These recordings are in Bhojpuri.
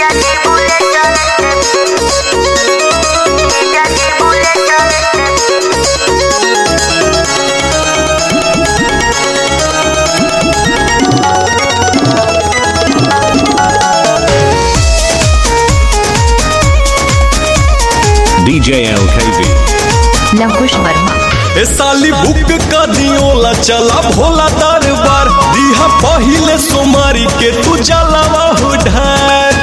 DJ LKB Lankush Verma. ए साली बुक का दियोला चला भोला दरबार दिहा पहिले सोमारी के तू जलावा हो ढार।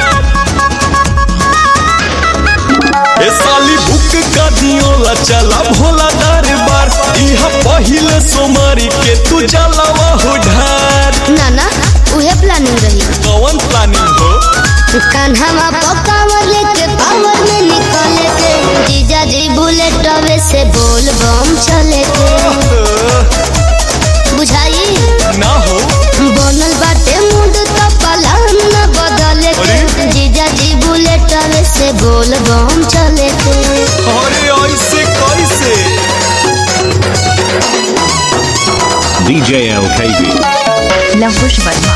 ए साली बुक का दियोला चला भोला दरबार दिहा पहिले सोमारी के तू जलावा हो ढार। नाना उहे प्लानिंग रही। कौन प्लानिंग हो? कान्हा पकावर लेके पावर में निकले के जीजा जी बुलेट से बोल बम चले के बुझाई ना हो बनल बाटे मूड तो पलान न बदले के जीजा जी बुलेट से बोल बम चले के। अरे ऐसे कैसे? DJ LKB Lankush Verma.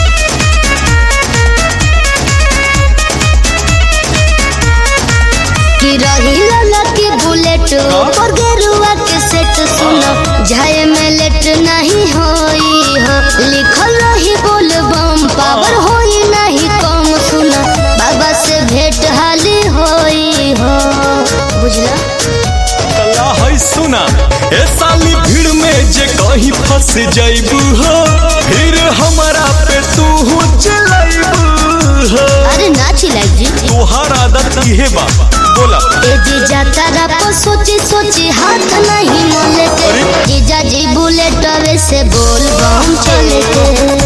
की रही ललकी बुलेट पर गेरुआ के सेट सुनो जाए में लेट नहीं होई हो लिखल रही बोल बम पावर होई नहीं कम सुनो बाबा से भेंट हाली होई हो बुझला। कला है सुना ए साली भीड़ में जे कहीं फंस जाइबू हो फिर हमारा पे तू चिल्लाइबू हो। अरे ना चिल्लाई जी तोहार आदत इहे बा बोला। ए जीजा तारा पर सोची सोची हाथ नहीं मोले के जीजा जी बुलेट से बोल बम चले के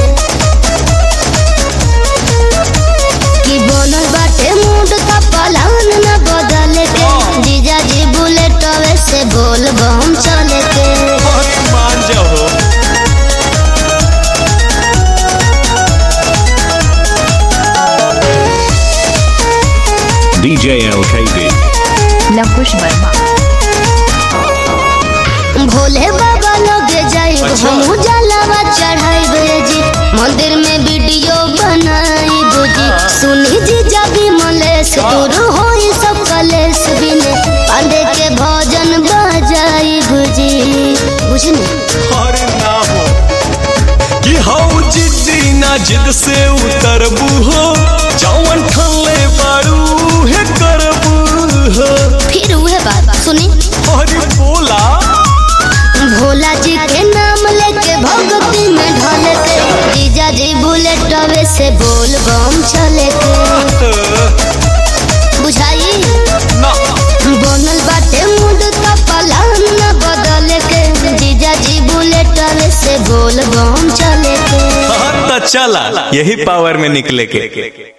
कि बनल बाटे मूड का पलान न बदले के जीजा जी बुलेट से बोल बम चले के। बहुत मान जाओ। DJ LKB Lankush Verma. भोले बाबा लगे जाए हमहू जलावा चढ़ाई जी मंदिर में वीडियो बनाई जी सुनी जी जाबी मलेश दूर होई सब कलेश बिने पांडे के भजन बजाई जी बुझनी। अरे ना हो कि हऊ जिद्दी ना जिद से उतरबू हो जौन ठल्ले बारू है करबू हो। फिर उहे बात सुनी। अरे बोला भोला जी के नाम लेके भक्ति में ढल के जीजा जी बुलेट से बोल बम चले के बुझाई ना बनल बाटे मूड का पलान न बदले के जीजा जी बुलेट से बोल बम चले के। हाँ तो चला यही पावर में निकले के।